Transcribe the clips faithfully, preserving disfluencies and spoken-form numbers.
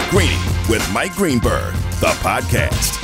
Greeny with Mike Greenberg, the podcast.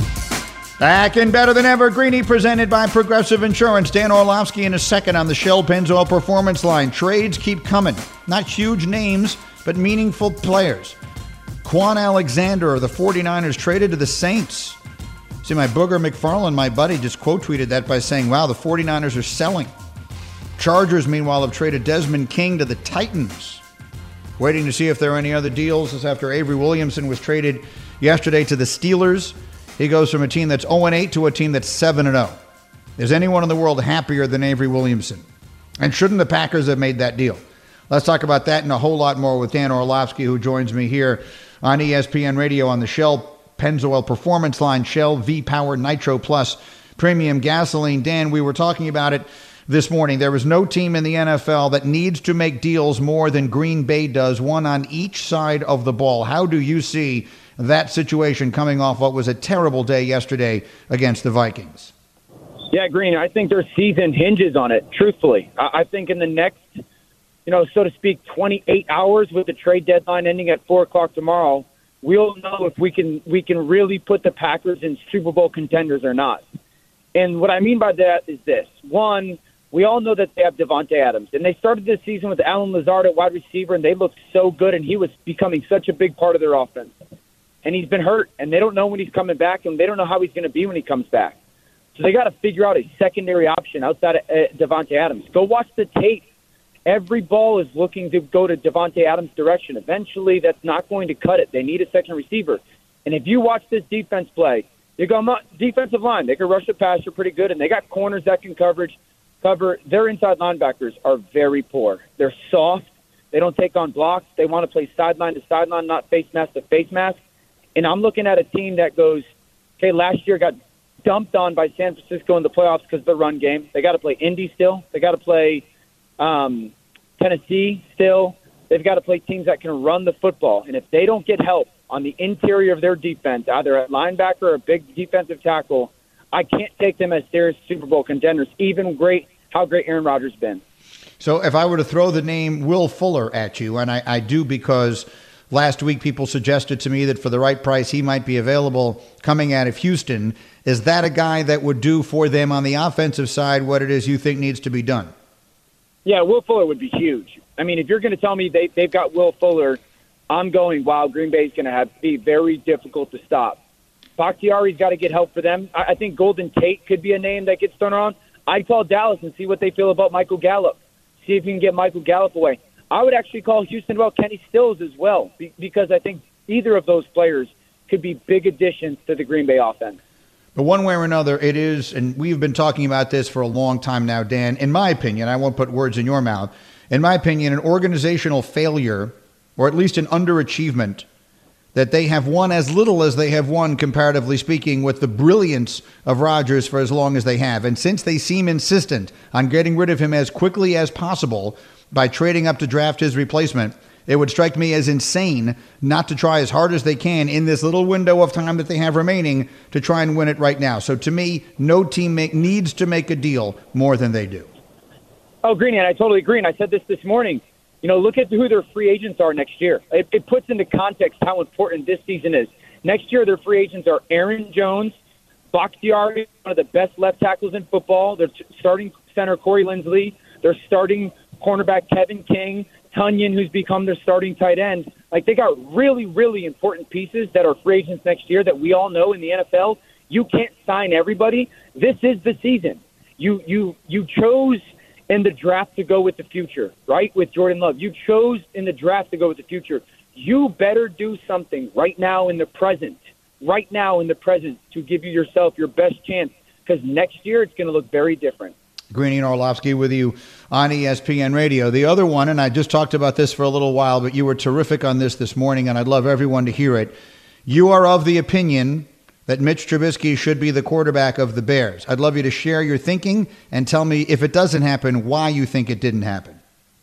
Back and better than ever, Greeny presented by Progressive Insurance. Dan Orlovsky in a second on the Shell Pennzoil Performance Line. Trades keep coming. Not huge names, but meaningful players. Quan Alexander of the forty-niners traded to the Saints. See, my booger McFarland, my buddy, just quote tweeted that by saying, wow, the forty-niners are selling. Chargers, meanwhile, have traded Desmond King to the Titans. Waiting to see if there are any other deals. This after Avery Williamson was traded yesterday to the Steelers. He goes from a team that's oh and eight to a team that's seven and oh. Is anyone in the world happier than Avery Williamson? And shouldn't the Packers have made that deal? Let's talk about that and a whole lot more with Dan Orlovsky, who joins me here on E S P N Radio on the Shell Pennzoil Performance Line, Shell V-Power Nitro Plus Premium Gasoline. Dan, we were talking about it this morning. There is no team in the N F L that needs to make deals more than Green Bay does, one on each side of the ball. How do you see that situation coming off what was a terrible day yesterday against the Vikings? Yeah, Green, I think their season hinges on it, truthfully. I think in the next, you know, so to speak, twenty-eight hours with the trade deadline ending at four o'clock tomorrow, we'll know if we can we can really put the Packers in Super Bowl contenders or not. And what I mean by that is this. One, we all know that they have Davante Adams, and they started this season with Allen Lazard at wide receiver, and they looked so good, and he was becoming such a big part of their offense. And he's been hurt, and they don't know when he's coming back, and they don't know how he's going to be when he comes back. So they got to figure out a secondary option outside of uh, Davante Adams. Go watch the tape. Every ball is looking to go to Davante Adams' direction. Eventually, that's not going to cut it. They need a second receiver. And if you watch this defense play, you go, defensive line, they can rush the passer pretty good, and they got corners that can coverage. cover. Their inside linebackers are very poor. They're soft. They don't take on blocks. They want to play sideline to sideline, not face mask to face mask. And I'm looking at a team that goes, okay, last year got dumped on by San Francisco in the playoffs because of the run game. They got to play Indy still. They got to play um, Tennessee still. They've got to play teams that can run the football. And if they don't get help on the interior of their defense, either at linebacker or a big defensive tackle, I can't take them as serious Super Bowl contenders, even great how great Aaron Rodgers been. So if I were to throw the name Will Fuller at you, and I, I do because last week people suggested to me that for the right price he might be available coming out of Houston, is that a guy that would do for them on the offensive side what it is you think needs to be done? Yeah, Will Fuller would be huge. I mean, if you're going to tell me they, they've got Will Fuller, I'm going, wow, Green Bay's going to have be very difficult to stop. Bakhtiari's got to get help for them. I, I think Golden Tate could be a name that gets thrown around. I'd call Dallas and see what they feel about Michael Gallup. See if you can get Michael Gallup away. I would actually call Houston about Kenny Stills as well, be, because I think either of those players could be big additions to the Green Bay offense. But one way or another, it is, and we've been talking about this for a long time now, Dan, in my opinion, I won't put words in your mouth, in my opinion, an organizational failure, or at least an underachievement, that they have won as little as they have won, comparatively speaking, with the brilliance of Rodgers for as long as they have. And since they seem insistent on getting rid of him as quickly as possible by trading up to draft his replacement, it would strike me as insane not to try as hard as they can in this little window of time that they have remaining to try and win it right now. So to me, no team make, needs to make a deal more than they do. Oh, Greeny, and I totally agree. And I said this this morning. You know, look at who their free agents are next year. It, it puts into context how important this season is. Next year, their free agents are Aaron Jones, Bakhtiari, one of the best left tackles in football. Their starting center, Corey Linsley. Their starting cornerback, Kevin King. Tunyon, who's become their starting tight end. Like, they got really, really important pieces that are free agents next year that we all know in the N F L. You can't sign everybody. This is the season. You you you chose in the draft to go with the future, right, with Jordan Love. You chose in the draft to go with the future. You better do something right now in the present, right now in the present to give you yourself your best chance, because next year it's going to look very different. Greeny and Orlovsky with you on E S P N Radio. The other one, and I just talked about this for a little while, but you were terrific on this this morning, and I'd love everyone to hear it. You are of the opinion that Mitch Trubisky should be the quarterback of the Bears. I'd love you to share your thinking and tell me, if it doesn't happen, why you think it didn't happen.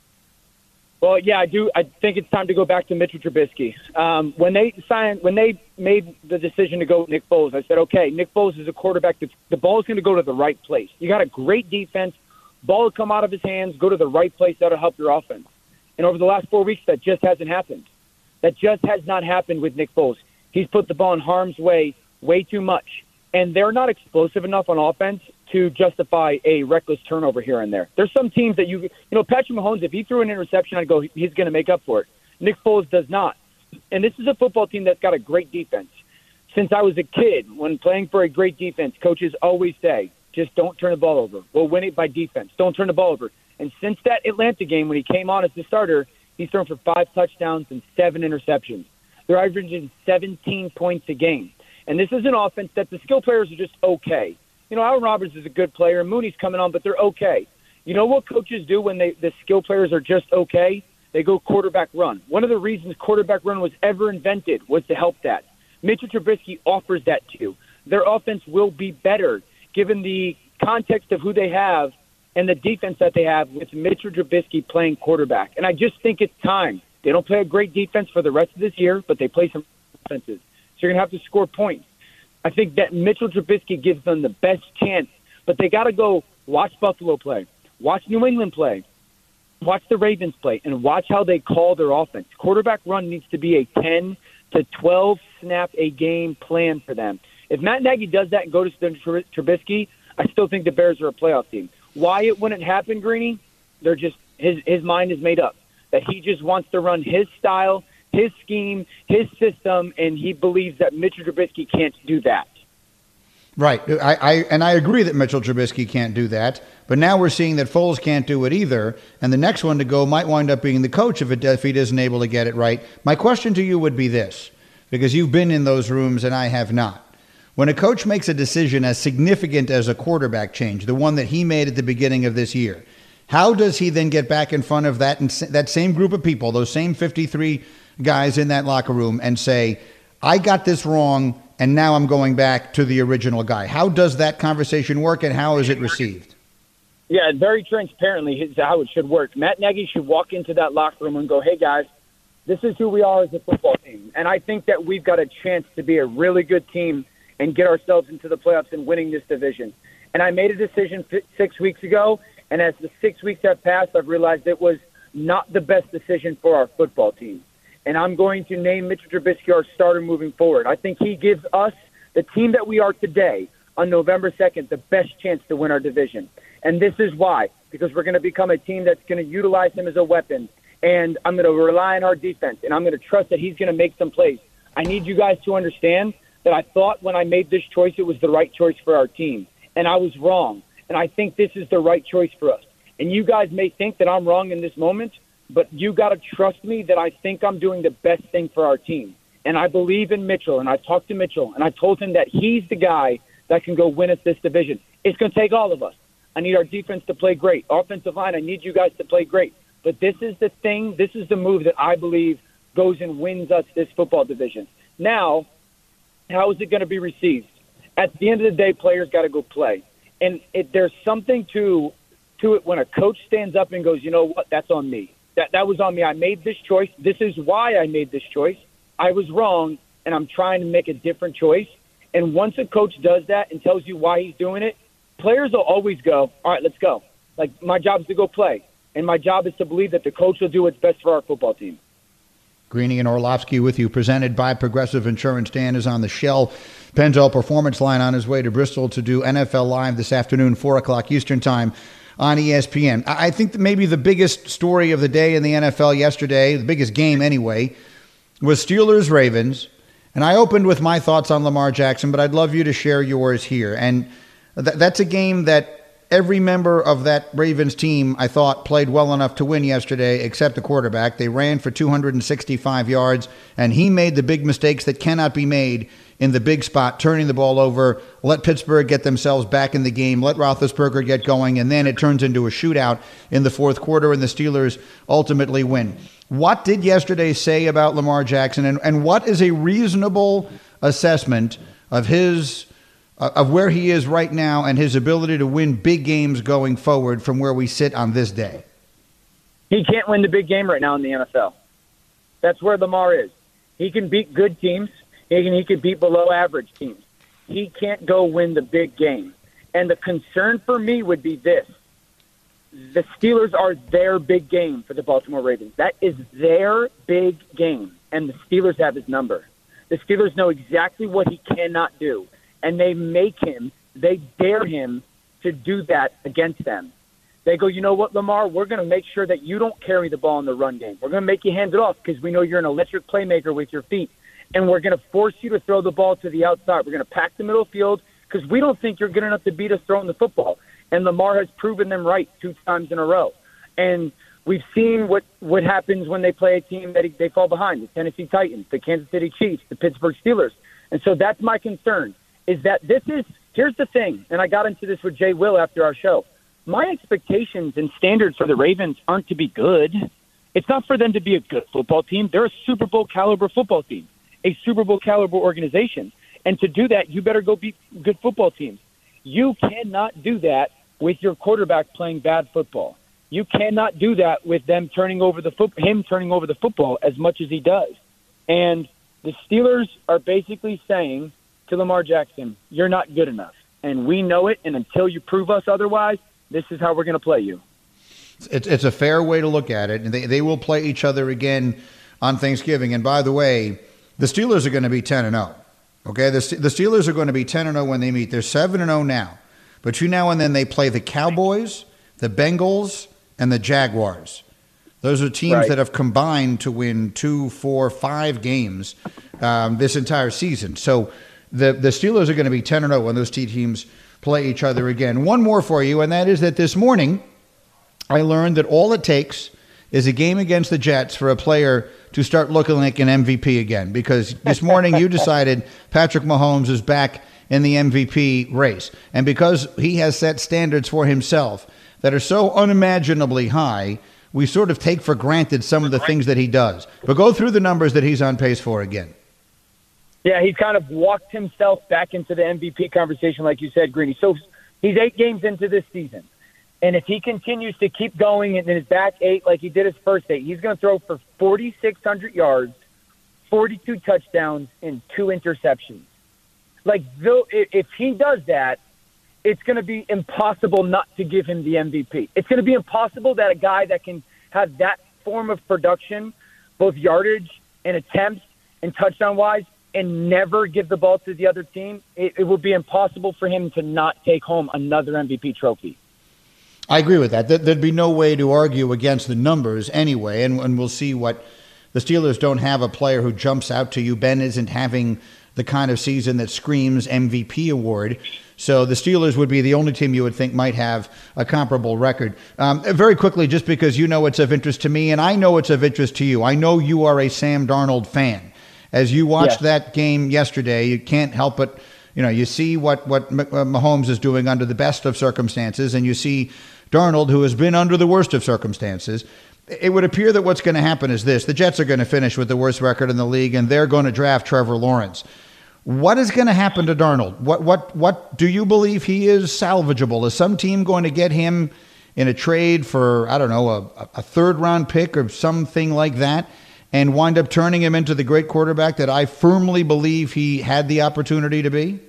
Well, yeah, I do. I think it's time to go back to Mitchell Trubisky. Um, when they signed, when they made the decision to go with Nick Foles, I said, okay, Nick Foles is a quarterback. That's, the ball is going to go to the right place. You got a great defense. Ball will come out of his hands, go to the right place. That'll help your offense. And over the last four weeks, that just hasn't happened. That just has not happened with Nick Foles. He's put the ball in harm's way way too much. And they're not explosive enough on offense to justify a reckless turnover here and there. There's some teams that you, you know, Patrick Mahomes, if he threw an interception, I'd go, he's going to make up for it. Nick Foles does not. And this is a football team that's got a great defense. Since I was a kid, when playing for a great defense, coaches always say, just don't turn the ball over. We'll win it by defense. Don't turn the ball over. And since that Atlanta game, when he came on as the starter, he's thrown for five touchdowns and seven interceptions. They're averaging seventeen points a game. And this is an offense that the skill players are just okay. You know, Allen Roberts is a good player. Mooney's coming on, but they're okay. You know what coaches do when they the skill players are just okay? They go quarterback run. One of the reasons quarterback run was ever invented was to help that. Mitchell Trubisky offers that to you. Their offense will be better given the context of who they have and the defense that they have with Mitchell Trubisky playing quarterback. And I just think it's time. They don't play a great defense for the rest of this year, but they play some offenses. So you're going to have to score points. I think that Mitchell Trubisky gives them the best chance, but they got to go watch Buffalo play, watch New England play, watch the Ravens play, and watch how they call their offense. Quarterback run needs to be a ten to twelve snap a game plan for them. If Matt Nagy does that and goes to Trubisky, I still think the Bears are a playoff team. Why it wouldn't happen, Greeny? They're just his his mind is made up that he just wants to run his style, his scheme, his system, and he believes that Mitchell Trubisky can't do that. Right. I, I and I agree that Mitchell Trubisky can't do that, but now we're seeing that Foles can't do it either, and the next one to go might wind up being the coach if, it, if he isn't able to get it right. My question to you would be this, because you've been in those rooms and I have not. When a coach makes a decision as significant as a quarterback change, the one that he made at the beginning of this year, how does he then get back in front of that that same group of people, those same fifty-three guys in that locker room, and say, I got this wrong, and now I'm going back to the original guy? How does that conversation work, and how is it received? Yeah, very transparently is how it should work. Matt Nagy should walk into that locker room and go, hey, guys, this is who we are as a football team. And I think that we've got a chance to be a really good team and get ourselves into the playoffs and winning this division. And I made a decision six weeks ago, and as the six weeks have passed, I've realized it was not the best decision for our football team. And I'm going to name Mitchell Trubisky our starter moving forward. I think he gives us, the team that we are today, on November second, the best chance to win our division. And this is why, because we're going to become a team that's going to utilize him as a weapon. And I'm going to rely on our defense, and I'm going to trust that he's going to make some plays. I need you guys to understand that I thought when I made this choice it was the right choice for our team. And I was wrong. And I think this is the right choice for us. And you guys may think that I'm wrong in this moment, but you got to trust me that I think I'm doing the best thing for our team. And I believe in Mitchell, and I talked to Mitchell, and I told him that he's the guy that can go win us this division. It's going to take all of us. I need our defense to play great. Offensive line, I need you guys to play great. But this is the thing, this is the move that I believe goes and wins us this football division. Now, how is it going to be received? At the end of the day, players got to go play. And it, there's something to to it when a coach stands up and goes, you know what, that's on me. That that was on me. I made this choice. This is why I made this choice. I was wrong, and I'm trying to make a different choice. And once a coach does that and tells you why he's doing it, players will always go, all right, let's go. Like, my job is to go play, and my job is to believe that the coach will do what's best for our football team. Greeny and Orlovsky with you, presented by Progressive Insurance. Dan is on the Shell Pennzoil Performance Line on his way to Bristol to do N F L Live this afternoon, four o'clock Eastern Time on E S P N. I think that maybe the biggest story of the day in the N F L yesterday, the biggest game anyway, was Steelers-Ravens. And I opened with my thoughts on Lamar Jackson, but I'd love you to share yours here. And th- that's a game that every member of that Ravens team, I thought, played well enough to win yesterday, except the quarterback. They ran for two hundred sixty-five yards, and he made the big mistakes that cannot be made in the big spot, turning the ball over, let Pittsburgh get themselves back in the game, let Roethlisberger get going, and then it turns into a shootout in the fourth quarter, and the Steelers ultimately win. What did yesterday say about Lamar Jackson, and, and what is a reasonable assessment of his uh, of where he is right now and his ability to win big games going forward from where we sit on this day? He can't win the big game right now in the N F L. That's where Lamar is. He can beat good teams. He can, he can beat below average teams. He can't go win the big game. And the concern for me would be this. The Steelers are their big game for the Baltimore Ravens. That is their big game. and the Steelers have his number. The Steelers know exactly what he cannot do, and they make him, they dare him to do that against them. They go, you know what, Lamar, we're going to make sure that you don't carry the ball in the run game. We're going to make you hand it off because we know you're an electric playmaker with your feet, and we're going to force you to throw the ball to the outside. We're going to pack the middle field because we don't think you're good enough to beat us throwing the football. And Lamar has proven them right two times in a row. And we've seen what, what happens when they play a team that they fall behind, the Tennessee Titans, the Kansas City Chiefs, the Pittsburgh Steelers. And so that's my concern, is that this is – here's the thing, and I got into this with Jay Will after our show. My expectations and standards for the Ravens aren't to be good. It's not for them to be a good football team. They're a Super Bowl caliber football team, a Super Bowl caliber organization. And to do that, you better go beat good football teams. You cannot do that with your quarterback playing bad football. You cannot do that with them turning over the foot, him turning over the football as much as he does. And the Steelers are basically saying to Lamar Jackson, you're not good enough. And we know it, and until you prove us otherwise, this is how we're going to play you. It's it's a fair way to look at it. And they, they will play each other again on Thanksgiving. And by the way, the Steelers are going to be ten and oh. Okay, the, the Steelers are going to be ten and oh when they meet. They're seven and oh now. Between now and then, they play the Cowboys, the Bengals, and the Jaguars. Those are teams right. that have combined to win two, four, five games um, this entire season. So the, the Steelers are going to be ten and oh when those two teams play each other again. One more for you, and that is that this morning I learned that all it takes is a game against the Jets for a player to start looking like an M V P again, because this morning you decided Patrick Mahomes is back in the M V P race. And because he has set standards for himself that are so unimaginably high, we sort of take for granted some of the things that he does. But go through the numbers that he's on pace for again. Yeah, he's kind of walked himself back into the M V P conversation, like you said, Greeny. So he's eight games into this season. And if he continues to keep going and his back eight like he did his first eight, he's going to throw for forty-six hundred yards, forty-two touchdowns, and two interceptions. Like, though, if he does that, it's going to be impossible not to give him the M V P. It's going to be impossible that a guy that can have that form of production, both yardage and attempts and touchdown-wise, and never give the ball to the other team, it, it will be impossible for him to not take home another M V P trophy. I agree with that. There'd be no way to argue against the numbers anyway, and, and we'll see what the Steelers don't have a player who jumps out to you. Ben isn't having the kind of season that screams M V P award. So the Steelers would be the only team you would think might have a comparable record. Um, very quickly, just because you know it's of interest to me, and I know it's of interest to you. I know you are a Sam Darnold fan. As you watched yes. that game yesterday, you can't help but, you know, you see what, what Mahomes is doing under the best of circumstances, and you see Darnold, who has been under the worst of circumstances. It would appear that what's going to happen is this. The Jets are going to finish with the worst record in the league, and they're going to draft Trevor Lawrence. What is going to happen to Darnold? What what what do you believe he is salvageable? Is some team going to get him in a trade for, I don't know, a, a third-round pick or something like that, and wind up turning him into the great quarterback that I firmly believe he had the opportunity to be?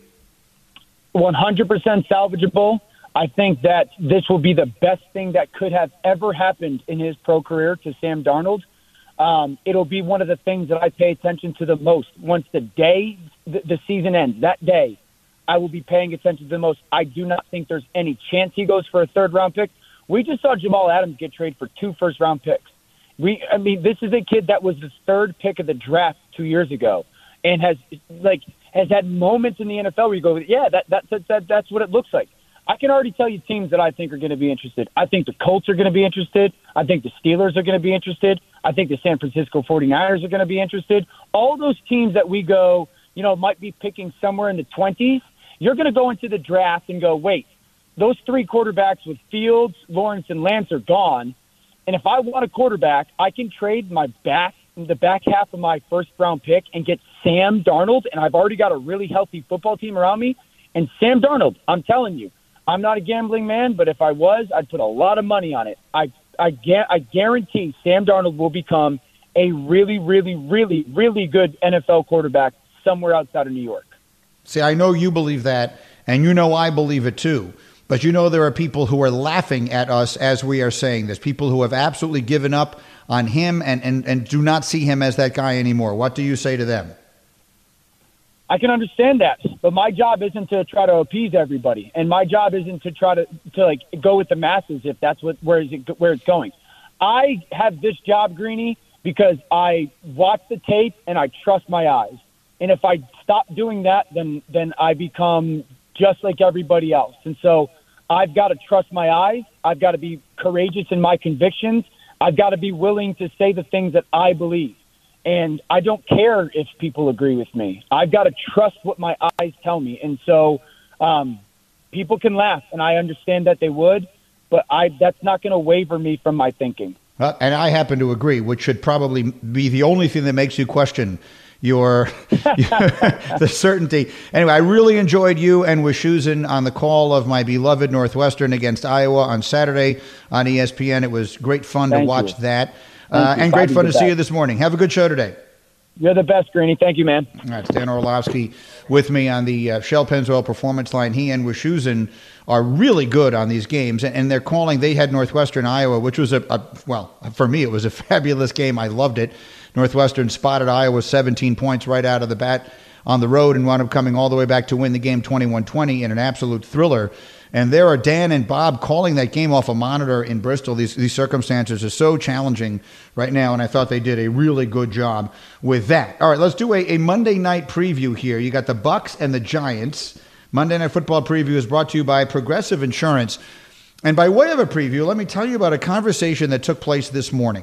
one hundred percent salvageable. I think that this will be the best thing that could have ever happened in his pro career to Sam Darnold. Um, it'll be one of the things that I pay attention to the most. Once the day the, the season ends, that day, I will be paying attention to the most. I do not think there's any chance he goes for a third-round pick. We just saw Jamal Adams get traded for two first-round picks. We, I mean, this is a kid that was the third pick of the draft two years ago and has like has had moments in the N F L where you go, yeah, that, that, that, that that's what it looks like. I can already tell you teams that I think are going to be interested. I think the Colts are going to be interested. I think the Steelers are going to be interested. I think the San Francisco forty-niners are going to be interested. All those teams that we go, you know, might be picking somewhere in the twenties, you're going to go into the draft and go, wait, those three quarterbacks with Fields, Lawrence, and Lance are gone. And if I want a quarterback, I can trade my back, the back half of my first-round pick and get Sam Darnold, and I've already got a really healthy football team around me. And Sam Darnold, I'm telling you, I'm not a gambling man, but if I was, I'd put a lot of money on it. I I, I guarantee Sam Darnold will become a really, really, really, really good N F L quarterback somewhere outside of New York. See, I know you believe that, and you know I believe it too. But you know there are people who are laughing at us as we are saying this, people who have absolutely given up on him and, and, and do not see him as that guy anymore. What do you say to them? I can understand that, but my job isn't to try to appease everybody, and my job isn't to try to, to like go with the masses if that's what where is it where it's going. I have this job, Greeny, because I watch the tape and I trust my eyes. And if I stop doing that, then then I become just like everybody else. And so I've got to trust my eyes. I've got to be courageous in my convictions. I've got to be willing to say the things that I believe. And I don't care if people agree with me. I've got to trust what my eyes tell me. And so um, people can laugh, and I understand that they would, but I that's not going to waver me from my thinking. Uh, and I happen to agree, which should probably be the only thing that makes you question your, your the certainty. Anyway, I really enjoyed you and Wischusen on the call of my beloved Northwestern against Iowa on Saturday on E S P N. It was great fun Thank to watch you. that. Uh, and great fun to see you this morning. Have a good show today. You're the best, Greeny. Thank you, man. All right, Dan Orlovsky with me on the uh, Shell Pennzoil Performance Line. He and Wischusen are really good on these games, and, and they're calling. They had Northwestern Iowa, which was a, a well, for me, it was a fabulous game. I loved it. Northwestern spotted Iowa seventeen points right out of the bat on the road and wound up coming all the way back to win the game twenty-one twenty in an absolute thriller. And there are Dan and Bob calling that game off a monitor in Bristol. These these circumstances are so challenging right now, and I thought they did a really good job with that. All right, let's do a, a Monday night preview here. You got the Bucks and the Giants. Monday Night Football preview is brought to you by Progressive Insurance. And by way of a preview, let me tell you about a conversation that took place this morning.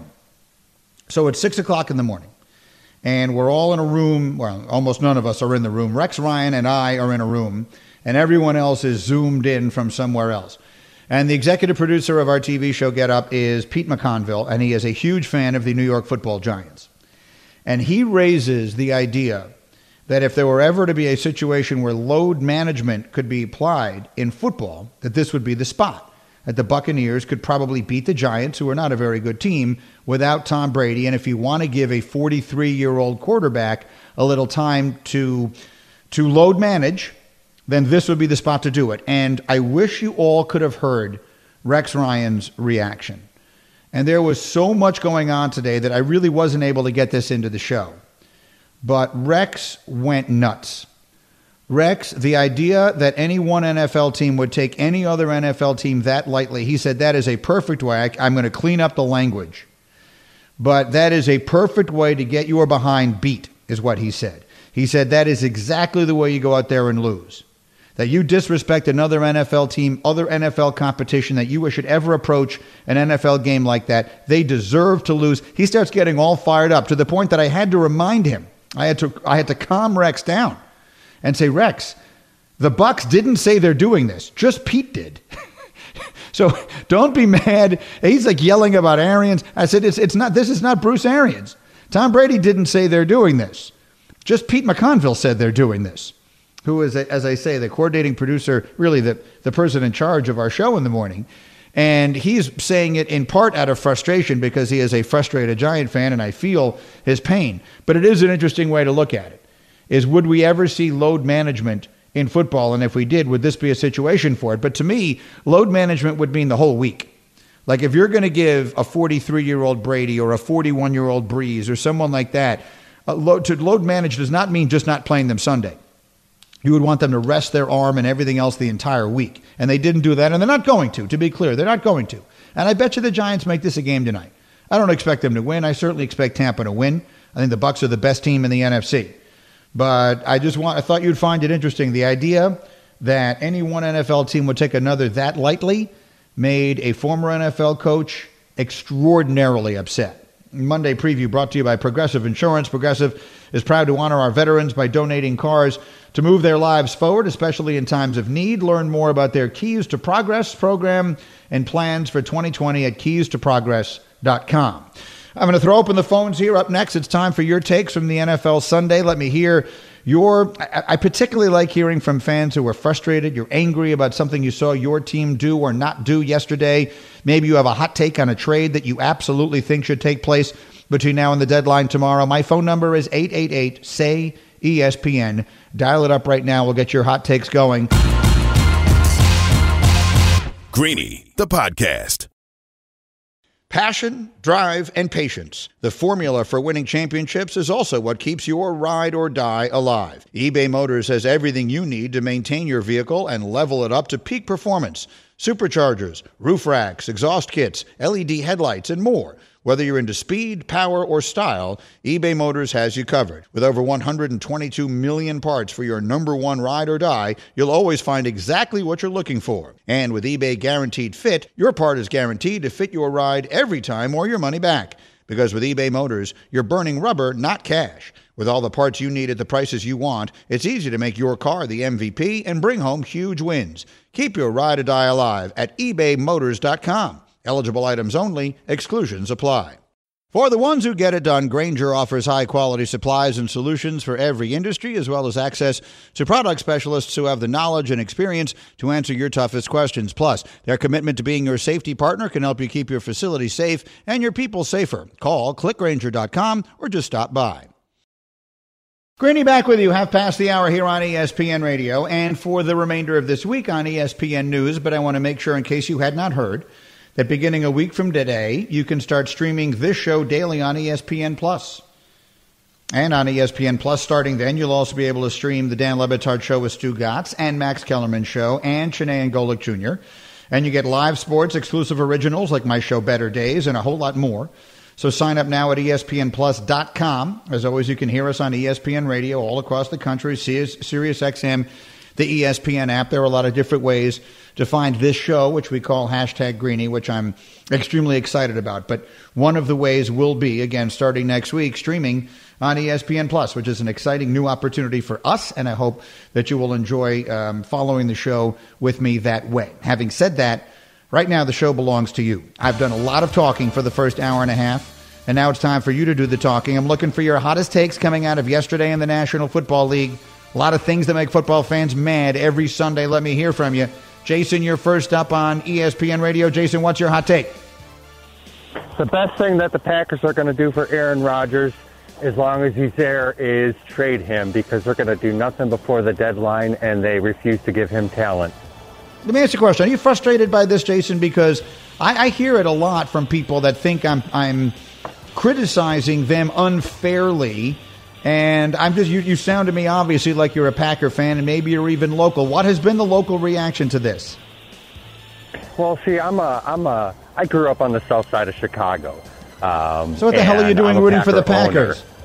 So it's six o'clock in the morning, and we're all in a room. Well, almost none of us are in the room. Rex Ryan and I are in a room, and everyone else is zoomed in from somewhere else. And the executive producer of our T V show Get Up is Pete McConville, and he is a huge fan of the New York Football Giants. And he raises the idea that if there were ever to be a situation where load management could be applied in football, that this would be the spot. That the Buccaneers could probably beat the Giants, who are not a very good team, without Tom Brady. And if you want to give a forty-three-year-old quarterback a little time to to load manage, then this would be the spot to do it. And I wish you all could have heard Rex Ryan's reaction. And there was so much going on today that I really wasn't able to get this into the show. But Rex went nuts. Rex, the idea that any one N F L team would take any other N F L team that lightly, he said that is a perfect way. I, I'm going to clean up the language. But that is a perfect way to get your behind beat, is what he said. He said that is exactly the way you go out there and lose. That you disrespect another N F L team, other N F L competition, that you should ever approach an N F L game like that. They deserve to lose. He starts getting all fired up to the point that I had to remind him. I had to I had to calm Rex down and say, Rex, the Bucks didn't say they're doing this. Just Pete did. So don't be mad. He's like yelling about Arians. I said, it's it's not. This is not Bruce Arians. Tom Brady didn't say they're doing this. Just Pete McConville said they're doing this. Who is, as I say, the coordinating producer, really the, the person in charge of our show in the morning. And he's saying it in part out of frustration because he is a frustrated Giant fan, and I feel his pain. But it is an interesting way to look at it, is would we ever see load management in football? And if we did, would this be a situation for it? But to me, load management would mean the whole week. Like if you're going to give a forty-three-year-old Brady or a forty-one-year-old Breeze or someone like that, uh, load, to load manage does not mean just not playing them Sunday. You would want them to rest their arm and everything else the entire week. And they didn't do that, and they're not going to, to be clear. They're not going to. And I bet you the Giants make this a game tonight. I don't expect them to win. I certainly expect Tampa to win. I think the Bucs are the best team in the N F C. But I just want I thought you'd find it interesting. The idea that any one N F L team would take another that lightly made a former N F L coach extraordinarily upset. Monday preview brought to you by Progressive Insurance. Progressive is proud to honor our veterans by donating cars to move their lives forward, especially in times of need. Learn more about their Keys to Progress program and plans for twenty twenty at keys to progress dot com. I'm going to throw open the phones here. Up next, it's time for your takes from the N F L Sunday. Let me hear your... I, I particularly like hearing from fans who are frustrated. You're angry about something you saw your team do or not do yesterday. Maybe you have a hot take on a trade that you absolutely think should take place between now and the deadline tomorrow. My phone number is eight eight eight, S A Y, E S P N. Dial it up right now. We'll get your hot takes going. Greeny, the podcast. Passion, drive, and patience. The formula for winning championships is also what keeps your ride or die alive. eBay Motors has everything you need to maintain your vehicle and level it up to peak performance. Superchargers, roof racks, exhaust kits, L E D headlights, and more. Whether you're into speed, power, or style, eBay Motors has you covered. With over one hundred twenty-two million parts for your number one ride or die, you'll always find exactly what you're looking for. And with eBay Guaranteed Fit, your part is guaranteed to fit your ride every time or your money back. Because with eBay Motors, you're burning rubber, not cash. With all the parts you need at the prices you want, it's easy to make your car the M V P and bring home huge wins. Keep your ride or die alive at ebay motors dot com. Eligible items only. Exclusions apply. For the ones who get it done, Grainger offers high-quality supplies and solutions for every industry, as well as access to product specialists who have the knowledge and experience to answer your toughest questions. Plus, their commitment to being your safety partner can help you keep your facility safe and your people safer. Call click grainger dot com or just stop by. Greeny back with you, half past the hour here on E S P N Radio, and for the remainder of this week on E S P N News, but I want to make sure, in case you had not heard, that beginning a week from today, you can start streaming this show daily on E S P N Plus. And on E S P N Plus, starting then, you'll also be able to stream the Dan Le Batard Show with Stu Gatz and Max Kellerman Show and Shanae Golick Junior And you get live sports, exclusive originals like my show Better Days, and a whole lot more. So sign up now at E S P N plus dot com. As always, you can hear us on E S P N Radio all across the country, Sirius X M, the E S P N app. There are a lot of different ways to find this show, which we call Hashtag Greeny, which I'm extremely excited about. But one of the ways will be, again, starting next week, streaming on E S P N Plus, which is an exciting new opportunity for us, and I hope that you will enjoy um, following the show with me that way. Having said that, right now the show belongs to you. I've done a lot of talking for the first hour and a half, and now it's time for you to do the talking. I'm looking for your hottest takes coming out of yesterday in the National Football League. A lot of things that make football fans mad every Sunday. Let me hear from you. Jason, you're first up on E S P N Radio. Jason, what's your hot take? The best thing that the Packers are going to do for Aaron Rodgers, as long as he's there, is trade him, because they're going to do nothing before the deadline, and they refuse to give him talent. Let me ask you a question. Are you frustrated by this, Jason? Because I, I hear it a lot from people that think I'm I'm criticizing them unfairly. And I'm just you, you sound to me obviously like you're a Packer fan, and maybe you're even local. What has been the local reaction to this? Well, see, I'm a I'm a I grew up on the south side of Chicago. Um, so what the hell are you doing rooting for the Packers? Owner.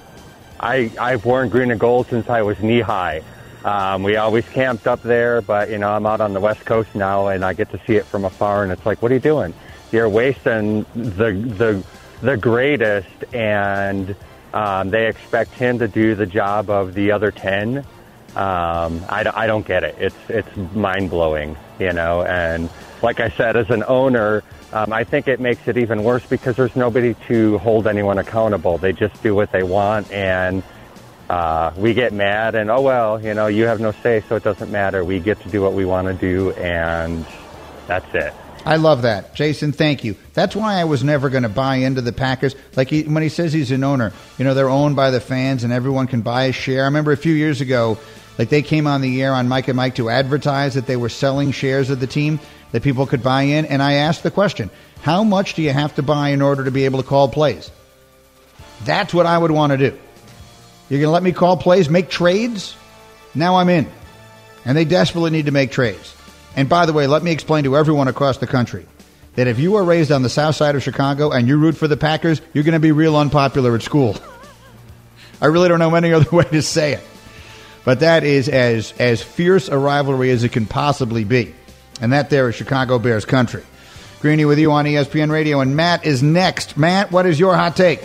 I I've worn green and gold since I was knee high. Um, we always camped up there, but you know I'm out on the West Coast now, and I get to see it from afar. And it's like, what are you doing? You're wasting the the the greatest, and Um, they expect him to do the job of the other ten. Um, I, I don't get it. It's it's mind-blowing, you know. And like I said, as an owner, um, I think it makes it even worse because there's nobody to hold anyone accountable. They just do what they want, and uh, we get mad and, oh, well, you know, you have no say, so it doesn't matter. We get to do what we want to do, and that's it. I love that. Jason, thank you. That's why I was never going to buy into the Packers. Like he, when he says he's an owner, you know, they're owned by the fans and everyone can buy a share. I remember a few years ago, like they came on the air on Mike and Mike to advertise that they were selling shares of the team that people could buy in. And I asked the question, how much do you have to buy in order to be able to call plays? That's what I would want to do. You're going to let me call plays, make trades? Now I'm in. And they desperately need to make trades. And by the way, let me explain to everyone across the country that if you are raised on the south side of Chicago and you root for the Packers, you're going to be real unpopular at school. I really don't know any other way to say it. But that is as, as fierce a rivalry as it can possibly be. And that there is Chicago Bears country. Greeny with you on E S P N Radio, and Matt is next. Matt, what is your hot take?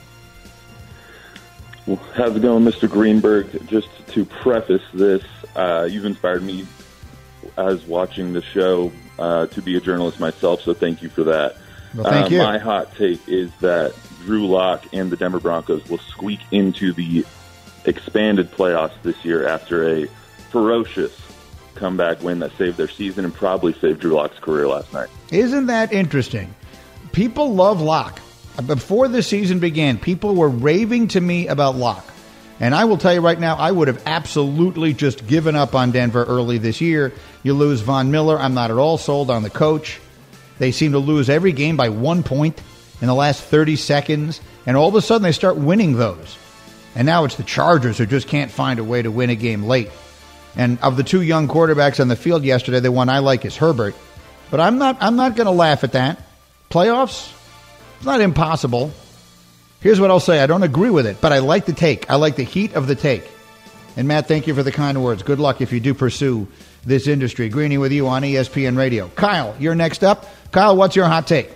Well, how's it going, Mister Greenberg? Just to preface this, uh, you've inspired me as watching the show uh, to be a journalist myself, so thank you for that. Well, thank uh, you. My hot take is that Drew Lock and the Denver Broncos will squeak into the expanded playoffs this year after a ferocious comeback win that saved their season and probably saved Drew Lock's career last night. Isn't that interesting? People love Lock. Before the season began, people were raving to me about Lock. And I will tell you right now, I would have absolutely just given up on Denver early this year You lose Von Miller. I'm not at all sold on the coach. They seem to lose every game by one point in the last thirty seconds, and all of a sudden they start winning those. And now it's the Chargers who just can't find a way to win a game late. And of the two young quarterbacks on the field yesterday, the one I like is Herbert. But I'm not I'm not going to laugh at that. Playoffs? It's not impossible. Here's what I'll say. I don't agree with it, but I like the take. I like the heat of the take. And, Matt, thank you for the kind words. Good luck if you do pursue this industry. Greeny with you on E S P N Radio. Kyle, you're next up. Kyle, what's your hot take?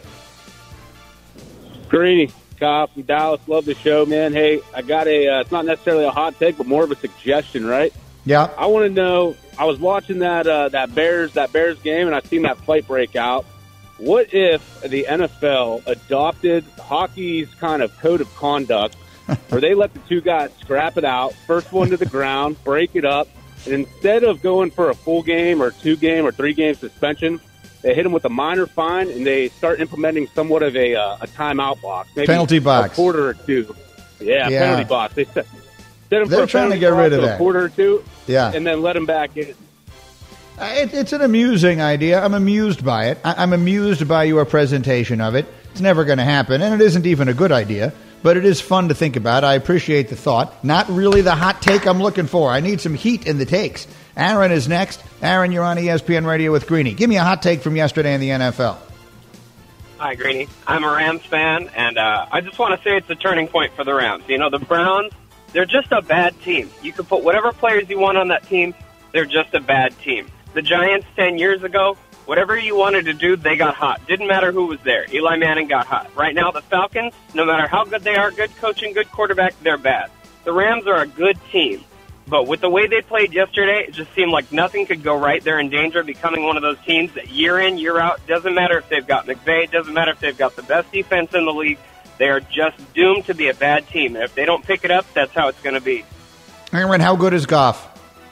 Greeny, Kyle from Dallas. Love the show, man. Hey, I got a, uh, it's not necessarily a hot take, but more of a suggestion, right? Yeah. I want to know, I was watching that uh, that Bears that Bears game, and I seen that fight break out. What if the N F L adopted hockey's kind of code of conduct, where they let the two guys scrap it out, first one to the ground, break it up, and instead of going for a full game or two game or three game suspension, they hit them with a minor fine, and they start implementing somewhat of a uh, a timeout box, maybe penalty box, a quarter or two. Yeah, yeah. penalty box. They set, set them They're for a trying to get rid of that. A quarter or two, yeah, and then let them back in. It, it's an amusing idea. I'm amused by it. I, I'm amused by your presentation of it. It's never going to happen, and it isn't even a good idea, but it is fun to think about. I appreciate the thought. Not really the hot take I'm looking for. I need some heat in the takes. Aaron is next. Aaron, you're on E S P N Radio with Greeny. Give me a hot take from yesterday in the N F L. Hi, Greeny. I'm a Rams fan, and uh, I just want to say it's a turning point for the Rams. You know, the Browns, they're just a bad team. You can put whatever players you want on that team. They're just a bad team. The Giants ten years ago, whatever you wanted to do, they got hot. Didn't matter who was there. Eli Manning got hot. Right now, the Falcons, no matter how good they are, good coaching, good quarterback, they're bad. The Rams are a good team. But with the way they played yesterday, it just seemed like nothing could go right. They're in danger of becoming one of those teams that year in, year out, doesn't matter if they've got McVay, doesn't matter if they've got the best defense in the league. They are just doomed to be a bad team. And if they don't pick it up, that's how it's going to be. Aaron, how good is Goff?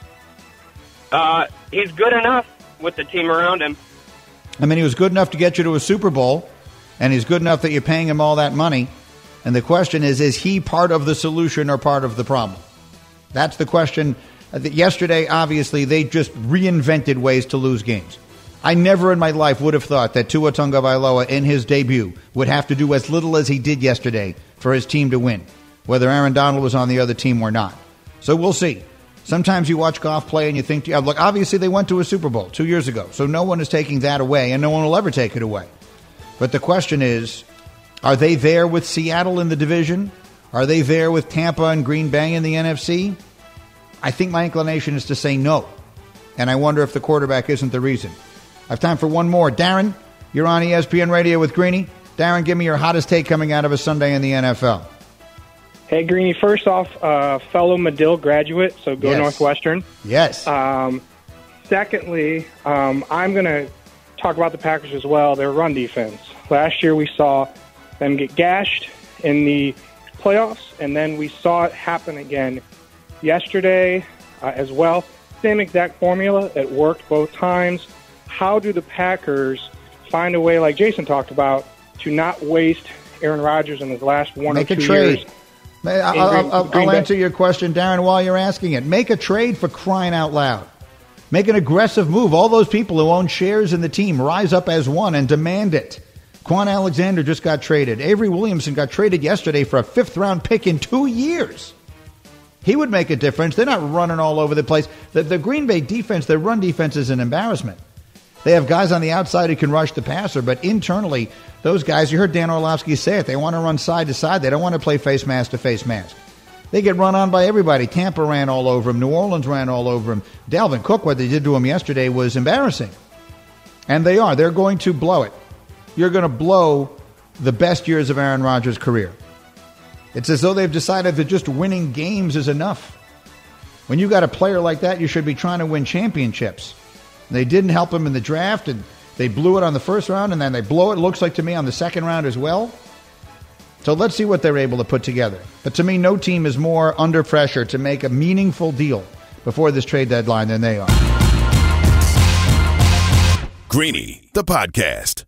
Uh, he's good enough with the team around him. I mean, he was good enough to get you to a Super Bowl, and he's good enough that you're paying him all that money. And the question is, is he part of the solution or part of the problem? That's the question. Yesterday, obviously, they just reinvented ways to lose games. I never in my life would have thought that Tua Tagovailoa in his debut would have to do as little as he did yesterday for his team to win, whether Aaron Donald was on the other team or not. So we'll see. Sometimes you watch Goff play and you think, look, obviously they went to a Super Bowl two years ago, so no one is taking that away, and no one will ever take it away. But the question is, are they there with Seattle in the division? Are they there with Tampa and Green Bay in the N F C? I think my inclination is to say no, and I wonder if the quarterback isn't the reason. I have time for one more. Darren, you're on E S P N Radio with Greeny. Darren, give me your hottest take coming out of a Sunday in the N F L. Hey, Greeny, first off, uh, fellow Medill graduate, so go yes. Northwestern. Yes. Um, secondly, um, I'm going to talk about the Packers as well, their run defense. Last year we saw them get gashed in the playoffs, and then we saw it happen again yesterday uh, as well. Same exact formula. It worked both times. How do the Packers find a way, like Jason talked about, to not waste Aaron Rodgers in his last one Make or two a trade. years? I'll, I'll, I'll, I'll answer your question, Darren, while you're asking it. Make a trade for crying out loud. Make an aggressive move. All those people who own shares in the team rise up as one and demand it. Quan Alexander just got traded. Avery Williamson got traded yesterday for a fifth-round pick in two years. He would make a difference. They're not running all over the place. The, the Green Bay defense, their run defense is an embarrassment. They have guys on the outside who can rush the passer, but internally, those guys, you heard Dan Orlovsky say it, they want to run side to side. They don't want to play face mask to face mask. They get run on by everybody. Tampa ran all over him. New Orleans ran all over him. Dalvin Cook, what they did to him yesterday was embarrassing. And they are. They're going to blow it. You're going to blow the best years of Aaron Rodgers' career. It's as though they've decided that just winning games is enough. When you got a player like that, you should be trying to win championships. They didn't help him in the draft, and they blew it on the first round, and then they blow it, looks like to me, on the second round as well. So let's see what they're able to put together. But to me, no team is more under pressure to make a meaningful deal before this trade deadline than they are. Greeny, the podcast.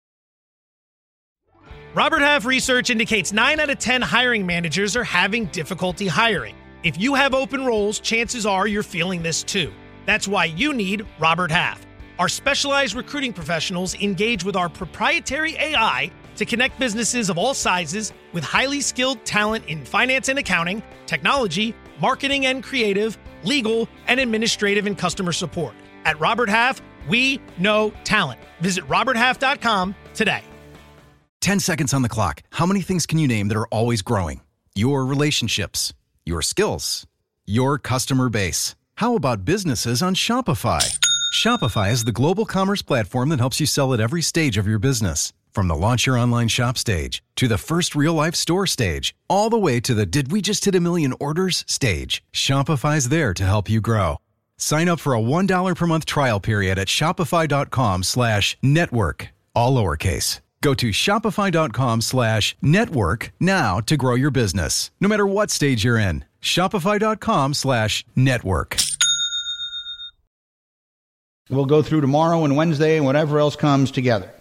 Robert Half research indicates nine out of ten hiring managers are having difficulty hiring. If you have open roles, chances are you're feeling this too. That's why you need Robert Half. Our specialized recruiting professionals engage with our proprietary A I to connect businesses of all sizes with highly skilled talent in finance and accounting, technology, marketing and creative, legal, and administrative and customer support. At Robert Half, we know talent. Visit robert half dot com today. ten seconds on the clock. How many things can you name that are always growing? Your relationships, your skills, your customer base. How about businesses on Shopify? Shopify is the global commerce platform that helps you sell at every stage of your business. From the launch your online shop stage, to the first real-life store stage, all the way to the did we just hit a million orders stage. Shopify's there to help you grow. Sign up for a one dollar per month trial period at shopify.com slash network, all lowercase. Go to shopify.com slash network now to grow your business, no matter what stage you're in. Shopify.com slash network. We'll go through tomorrow and Wednesday and whatever else comes together.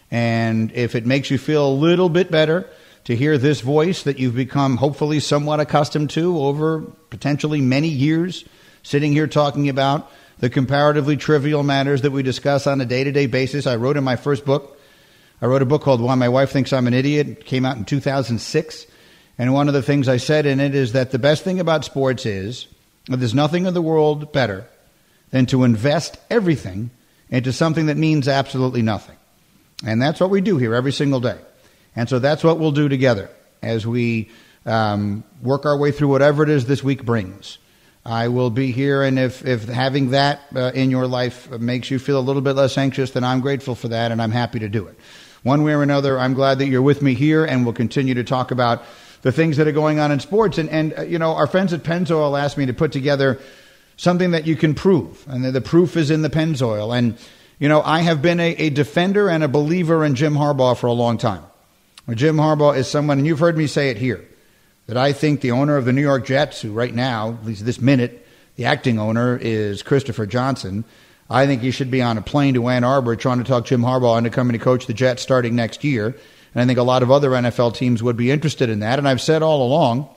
And if it makes you feel a little bit better to hear this voice that you've become hopefully somewhat accustomed to over potentially many years, sitting here talking about the comparatively trivial matters that we discuss on a day-to-day basis. I wrote in my first book, I wrote a book called Why My Wife Thinks I'm an Idiot. It came out in two thousand six. And one of the things I said in it is that the best thing about sports is that there's nothing in the world better than to invest everything into something that means absolutely nothing. And that's what we do here every single day. And so that's what we'll do together as we um, work our way through whatever it is this week brings. I will be here, and if, if having that uh, in your life makes you feel a little bit less anxious, then I'm grateful for that, and I'm happy to do it. One way or another, I'm glad that you're with me here, and we'll continue to talk about the things that are going on in sports. And, and uh, you know, our friends at Pennzoil asked me to put together something that you can prove, and the, the proof is in the Pennzoil. And you know, I have been a, a defender and a believer in Jim Harbaugh for a long time. Jim Harbaugh is someone, and you've heard me say it here, that I think the owner of the New York Jets, who right now, at least this minute, the acting owner is Christopher Johnson. I think he should be on a plane to Ann Arbor trying to talk Jim Harbaugh into coming to coach the Jets starting next year. And I think a lot of other N F L teams would be interested in that. And I've said all along,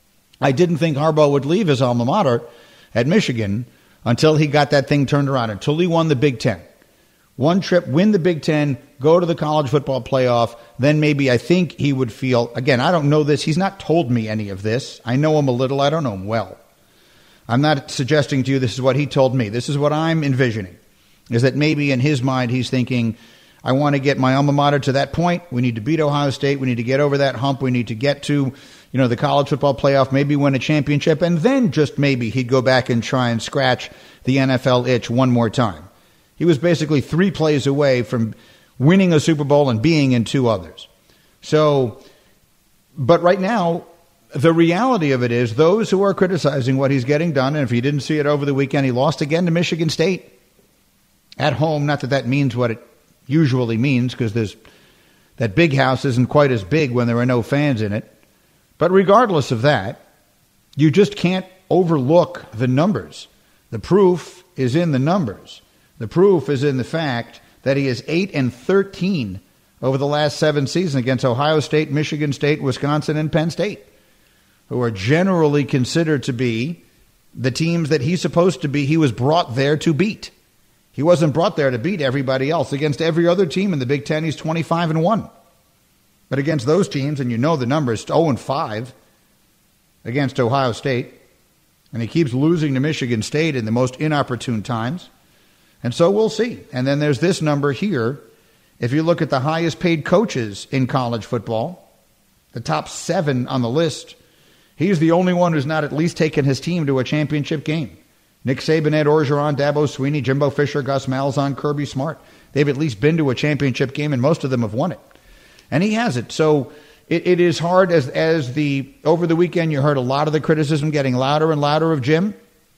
I didn't think Harbaugh would leave his alma mater at Michigan until he got that thing turned around, until he won the Big Ten. One trip, win the Big Ten, go to the college football playoff, then maybe I think he would feel, again, I don't know this. He's not told me any of this. I know him a little. I don't know him well. I'm not suggesting to you this is what he told me. This is what I'm envisioning, is that maybe in his mind he's thinking, I want to get my alma mater to that point. We need to beat Ohio State. We need to get over that hump. We need to get to, you know, the college football playoff, maybe win a championship, and then just maybe he'd go back and try and scratch the N F L itch one more time. He was basically three plays away from winning a Super Bowl and being in two others. So, but right now, the reality of it is those who are criticizing what he's getting done, and if you didn't see it over the weekend, he lost again to Michigan State at home. Not that that means what it usually means, because there's that big house isn't quite as big when there are no fans in it. But regardless of that, you just can't overlook the numbers. The proof is in the numbers. The proof is in the fact that he is eight and thirteen over the last seven seasons against Ohio State, Michigan State, Wisconsin, and Penn State, who are generally considered to be the teams that he's supposed to be. He was brought there to beat. He wasn't brought there to beat everybody else. Against every other team in the Big Ten, he's twenty-five and one. But against those teams, and you know the numbers, oh and five against Ohio State, and he keeps losing to Michigan State in the most inopportune times. And so we'll see. And then there's this number here. If you look at the highest paid coaches in college football, the top seven on the list, he's the only one who's not at least taken his team to a championship game. Nick Saban, Ed Orgeron, Dabo Swinney, Jimbo Fisher, Gus Malzahn, Kirby Smart. They've at least been to a championship game, and most of them have won it. And he has it. So it, it is hard as, as the, over the weekend, you heard a lot of the criticism getting louder and louder of Jim.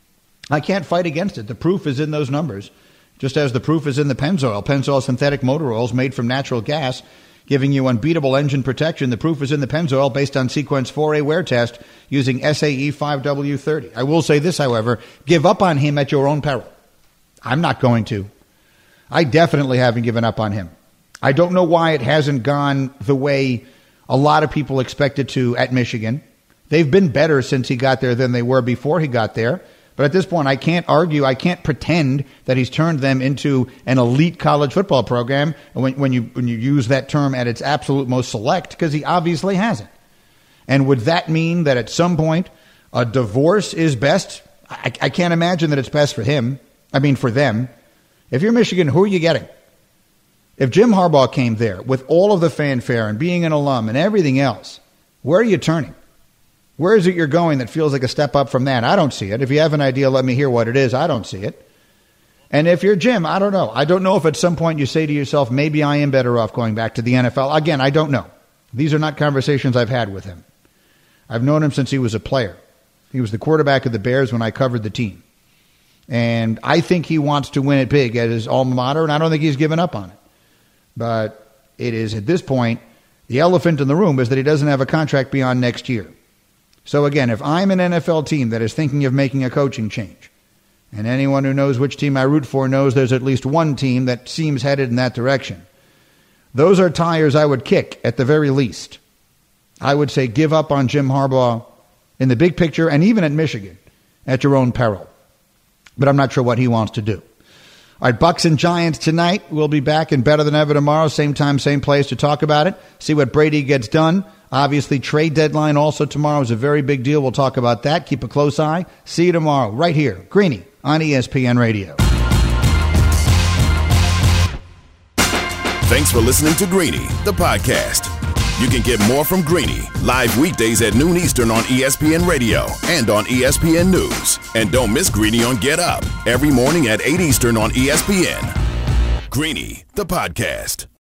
I can't fight against it. The proof is in those numbers. Just as the proof is in the Pennzoil. Pennzoil synthetic motor oils made from natural gas, giving you unbeatable engine protection. The proof is in the Pennzoil based on Sequence four A wear test using S A E five W thirty. I will say this, however, give up on him at your own peril. I'm not going to. I definitely haven't given up on him. I don't know why it hasn't gone the way a lot of people expected to at Michigan. They've been better since he got there than they were before he got there. But at this point, I can't argue, I can't pretend that he's turned them into an elite college football program when, when you when you use that term at its absolute most select, because he obviously hasn't. And would that mean that at some point a divorce is best? I, I can't imagine that it's best for him. I mean, for them. If you're Michigan, who are you getting? If Jim Harbaugh came there with all of the fanfare and being an alum and everything else, where are you turning? Where is it you're going that feels like a step up from that? I don't see it. If you have an idea, let me hear what it is. I don't see it. And if you're Jim, I don't know. I don't know if at some point you say to yourself, maybe I am better off going back to the N F L. Again, I don't know. These are not conversations I've had with him. I've known him since he was a player. He was the quarterback of the Bears when I covered the team. And I think he wants to win it big at his alma mater, and I don't think he's given up on it. But it is, at this point, the elephant in the room is that he doesn't have a contract beyond next year. So again, if I'm an N F L team that is thinking of making a coaching change, and anyone who knows which team I root for knows there's at least one team that seems headed in that direction, those are tires I would kick at the very least. I would say give up on Jim Harbaugh in the big picture and even at Michigan at your own peril. But I'm not sure what he wants to do. All right, Bucks and Giants tonight. We'll be back in Better Than Ever tomorrow, same time, same place to talk about it, see what Brady gets done. Obviously, trade deadline also tomorrow is a very big deal. We'll talk about that. Keep a close eye. See you tomorrow right here, Greeny on E S P N Radio. Thanks for listening to Greeny, the podcast. You can get more from Greeny live weekdays at noon Eastern on E S P N Radio and on E S P N News. And don't miss Greeny on Get Up every morning at eight Eastern on E S P N. Greeny, the podcast.